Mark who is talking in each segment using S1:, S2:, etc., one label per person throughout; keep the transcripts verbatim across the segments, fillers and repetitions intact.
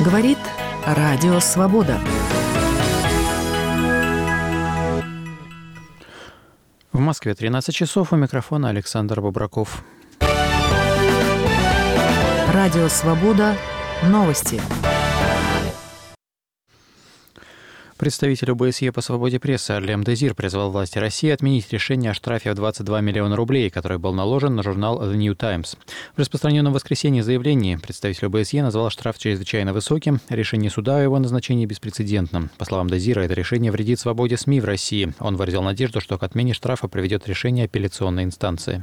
S1: Говорит Радио Свобода.
S2: В Москве тринадцать часов, у микрофона Александр Бобраков.
S1: Радио Свобода. Новости.
S2: Представитель о бэ эс е по свободе прессы Арлем Дезир призвал власти России отменить решение о штрафе в двадцать два миллиона рублей, который был наложен на журнал The New Times. В распространенном в воскресенье заявлении представитель о бэ эс е назвал штраф чрезвычайно высоким, решение суда о его назначении беспрецедентным. По словам Дезира, это решение вредит свободе СМИ в России. Он выразил надежду, что к отмене штрафа приведет решение апелляционной инстанции.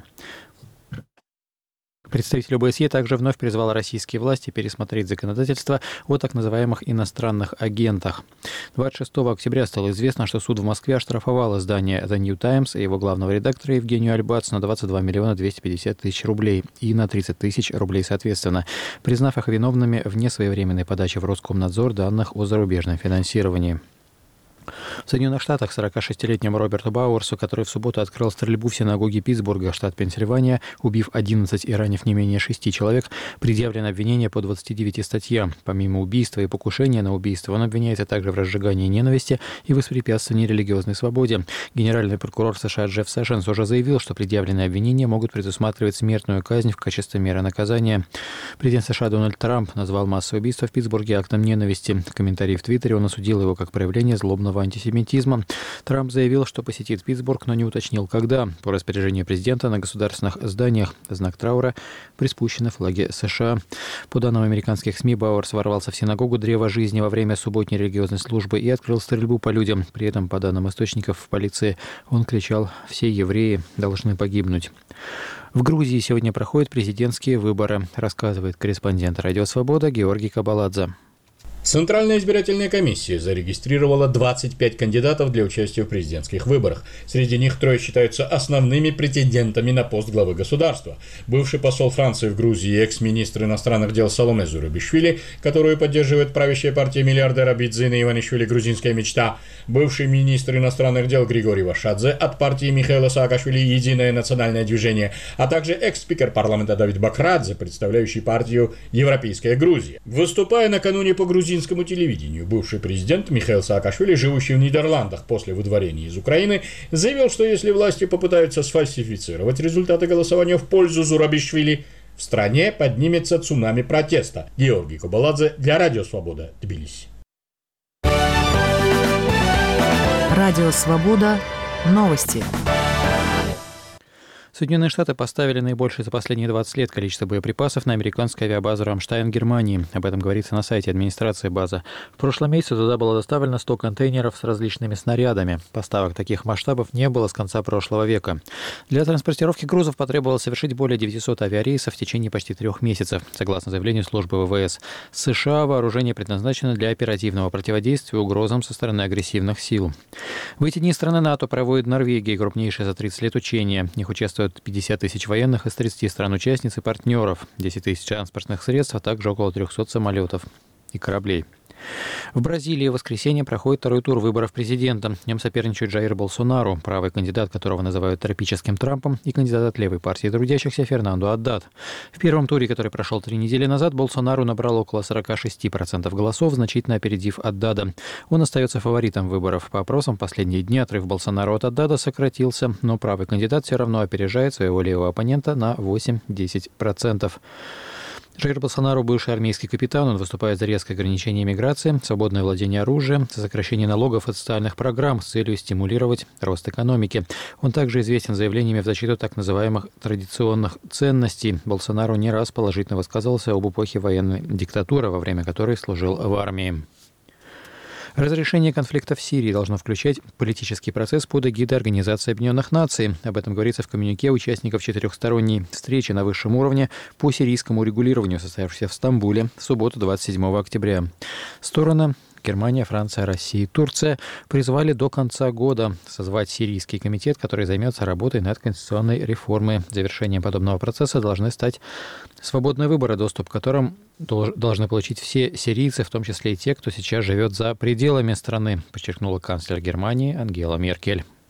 S2: Представитель о бэ эс е также вновь призвал российские власти пересмотреть законодательство о так называемых иностранных агентах. двадцать шестого октября стало известно, что суд в Москве оштрафовал издание The New Times и его главного редактора Евгению Альбац на двадцать два миллиона двести пятьдесят тысяч рублей и на тридцать тысяч рублей соответственно, признав их виновными в несвоевременной подаче в Роскомнадзор данных о зарубежном финансировании. В Соединенных Штатах сорокашестилетнему Роберту Бауэрсу, который в субботу открыл стрельбу в синагоге Питтсбурга, штат Пенсильвания, убив одиннадцать и ранив не менее шести человек, предъявлено обвинение по двадцати девяти статьям. Помимо убийства и покушения на убийство, он обвиняется также в разжигании ненависти и воспрепятствовании религиозной свободе. Генеральный прокурор США Джефф Сэшенс уже заявил, что предъявленные обвинения могут предусматривать смертную казнь в качестве меры наказания. Президент США Дональд Трамп назвал массовое убийство в Питтсбурге актом ненависти. В комментарии в Твиттере он осудил его как проявление злобного антисемитизма. Трамп заявил, что посетит Питтсбург, но не уточнил, когда. По распоряжению президента на государственных зданиях знак траура приспущены флаги США. По данным американских СМИ, Бауэрс ворвался в синагогу Древа жизни во время субботней религиозной службы и открыл стрельбу по людям. При этом, по данным источников в полиции, он кричал: «Все евреи должны погибнуть». В Грузии сегодня проходят президентские выборы, рассказывает корреспондент «Радио Свобода» Георгий Кабаладзе.
S3: Центральная избирательная комиссия зарегистрировала двадцать пять кандидатов для участия в президентских выборах. Среди них трое считаются основными претендентами на пост главы государства. Бывший посол Франции в Грузии и экс-министр иностранных дел Саломе Зурабишвили, которую поддерживает правящая партия миллиардера Бидзина Иванишвили «Грузинская мечта», бывший министр иностранных дел Григорий Вашадзе от партии Михаила Саакашвили «Единое национальное движение», а также экс-спикер парламента Давид Бакрадзе, представляющий партию «Европейская Грузия». Выступая накануне по грузинскому телевидению, бывший президент Михаил Саакашвили, живущий в Нидерландах после выдворения из Украины, заявил, что если власти попытаются сфальсифицировать результаты голосования в пользу Зурабишвили, в стране поднимется цунами протеста. Георгий Кабаладзе для Радио Свобода, Тбилиси.
S1: Радио Свобода. Новости.
S2: Соединенные Штаты поставили наибольшее за последние двадцать лет количество боеприпасов на американскую авиабазу «Рамштайн» в Германии. Об этом говорится на сайте администрации базы. В прошлом месяце туда было доставлено сто контейнеров с различными снарядами. Поставок таких масштабов не было с конца прошлого века. Для транспортировки грузов потребовалось совершить более девятисот авиарейсов в течение почти трех месяцев. Согласно заявлению службы вэ вэ эс США, вооружение предназначено для оперативного противодействия угрозам со стороны агрессивных сил. В эти дни страны НАТО проводят в Норвегии крупнейшее за тридцать лет учение. В них участвуют пятьдесят тысяч военных из тридцати стран-участниц и партнеров, десять тысяч транспортных средств, а также около трехсот самолетов и кораблей. В Бразилии в воскресенье проходит второй тур выборов президента. В нем соперничают Джаир Болсонару, правый кандидат, которого называют тропическим Трампом, и кандидат от левой партии трудящихся Фернандо Аддад. В первом туре, который прошел три недели назад, Болсонару набрал около сорок шесть процентов голосов, значительно опередив Аддада. Он остается фаворитом выборов. По опросам, в последние дни отрыв Болсонару от Аддада сократился, но правый кандидат все равно опережает своего левого оппонента на восемь-десять процентов. Джаир Болсонару – бывший армейский капитан. Он выступает за резкое ограничение миграции, свободное владение оружием, за сокращение налогов и социальных программ с целью стимулировать рост экономики. Он также известен заявлениями в защиту так называемых традиционных ценностей. Болсонару не раз положительно высказывался об эпохе военной диктатуры, во время которой служил в армии. Разрешение конфликта в Сирии должно включать политический процесс под эгидой Организации Объединенных Наций. Об этом говорится в коммюнике участников четырехсторонней встречи на высшем уровне по сирийскому урегулированию, состоявшейся в Стамбуле в субботу двадцать седьмого октября. Стороны Германия, Франция, Россия и Турция призвали до конца года созвать сирийский комитет, который займется работой над конституционной реформой. Завершением подобного процесса должны стать свободные выборы, доступ к которым должны получить все сирийцы, в том числе и те, кто сейчас живет за пределами страны, подчеркнула канцлер Германии Ангела Меркель.